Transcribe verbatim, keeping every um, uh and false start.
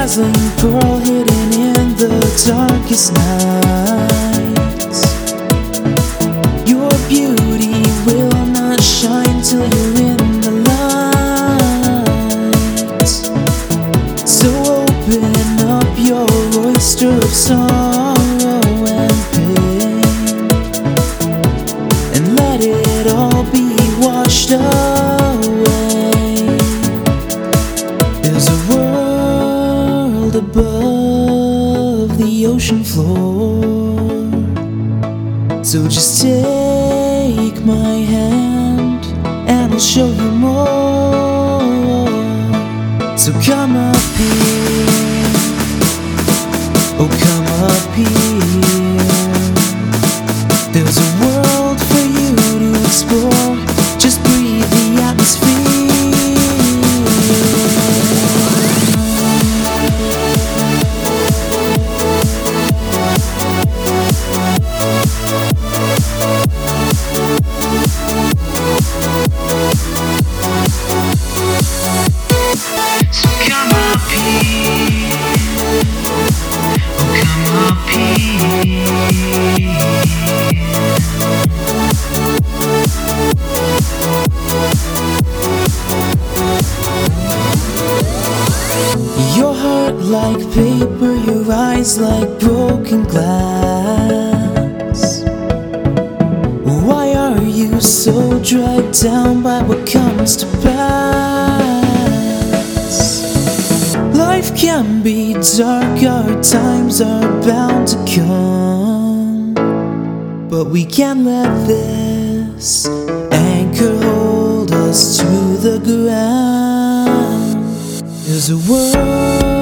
dazzling pearl hidden in the darkest nights. Your beauty will not shine till you're in the light. So open up your oyster of sorrow and pain, and let it all be washed away. There's a world above the ocean floor, so just take my hand and I'll show you more. So come up here, oh come up here. There's a world for you to explore. Just breathe the atmosphere. So come up here, oh come up here. Your heart like paper, your eyes like broken glass. Why are you so dragged down by what comes to pass? Life can be dark, our times are bound to come, but we can't let this anchor hold us to the ground. There's a world